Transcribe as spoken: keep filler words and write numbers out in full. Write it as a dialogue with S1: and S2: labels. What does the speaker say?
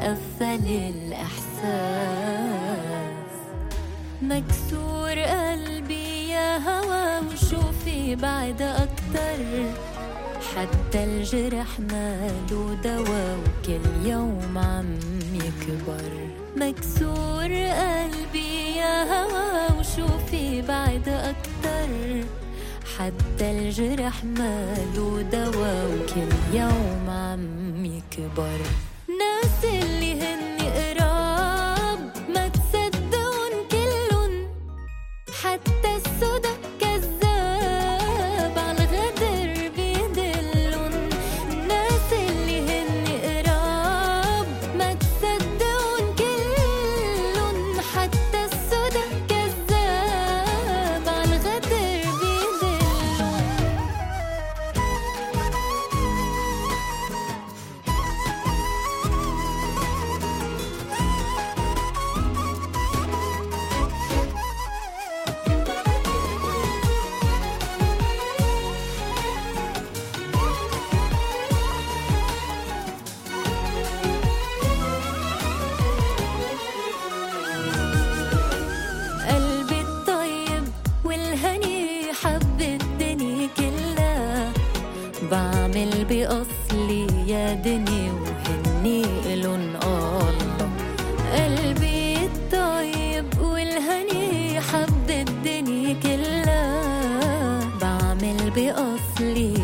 S1: قفل الإحساس. مكسور قلبي يا هوا وشوفي بعد أكتر، حتى الجرح ماله دوا وكل يوم عم يكبر. مكسور قلبي يا هوا وشوفي بعد أكتر، حتى الجرح ماله دوا وكل يوم عم يكبر. ناس اللي هن قراب ما تصدقون كلن، حتى الصدى كذاب عالغدر بيدلن. ناس اللي هن قراب ما تصدقون كلن، حتى الصدى كذاب عالغدر بيدلن. قلبي الطيب والهني حب الدنيا كلها، بعمل بأصلي يا دنيا وهني إلن الله. قلبي الطيب والهني حب الدنيا كلها، بعمل بأصلي